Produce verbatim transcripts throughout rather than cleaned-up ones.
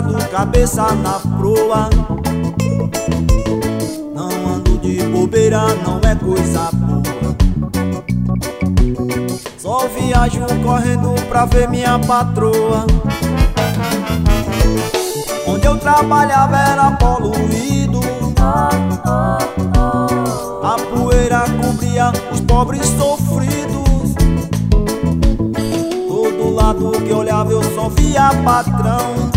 lado, cabeça na proa. Não ando de bobeira, não é coisa boa. Só viajo correndo pra ver minha patroa. Onde eu trabalhava era poluído, a poeira cobria os pobres sofridos. Todo lado que olhava eu só via patrão.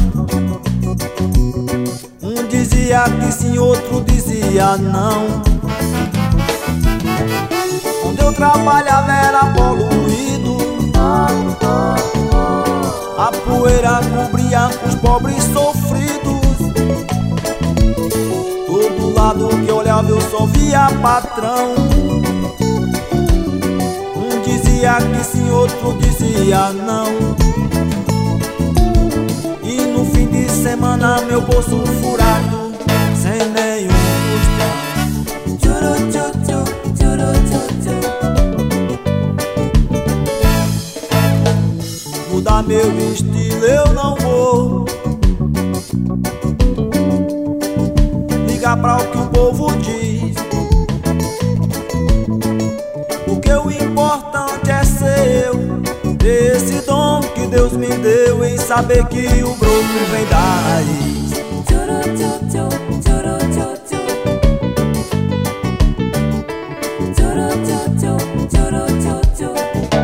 Um dizia que sim, outro dizia não. Onde eu trabalhava era poluído, a poeira cobria os pobres sofridos. Todo lado que olhava eu só via patrão. Um dizia que sim, outro dizia não. E no fim de semana meu bolso furado, sem nenhum tostão. Tchuru, tchu, tchu, tchuru, tchu, tchu. Mudar meu estilo eu não vou, ligar pra o que o povo diz, porque o importante é ser eu, ter esse dom que Deus me deu em saber que o broto vem da raiz. Tchuru, tchu, tchu, tchuru, tchu, tchu. Tchuru, tchu, tchu, tchuru, tchu, tchu.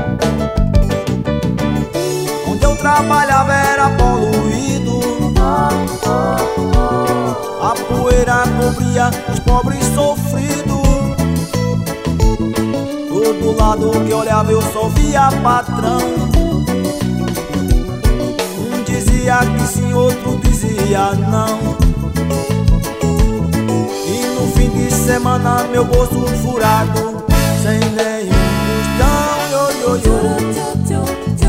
Onde eu trabalhava era poluído, a poeira cobria os pobres sofridos. Todo lado que olhava eu só via patrão. Um dizia que sim, outro dizia não. E no fim de semana meu bolso furado, sem nenhum tostão. Yo, yo, yo.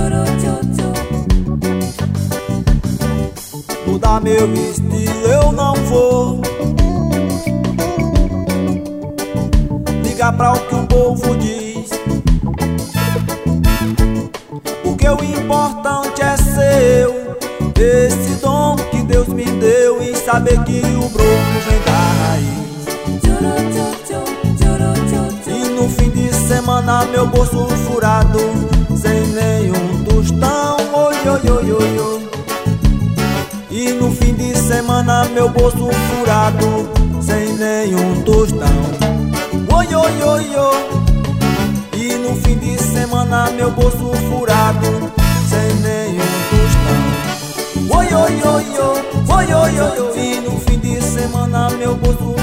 Mudar meu estilo eu não vou, ligar pra o que o povo diz, porque o importante é ser eu, esse dom que Deus me deu em saber que o broto vem da raiz. E no fim de semana meu bolso furado, sem nenhum tostão. Oi, oi, oi, oi, oi. E no fim de semana meu bolso furado, sem nenhum tostão. Oi, oi, oi, oi. E no fim de semana meu bolso furado, sem nenhum tostão. Oi, oi, oi, oi. Oi, oi, oi, oi. E no fim de semana meu bolso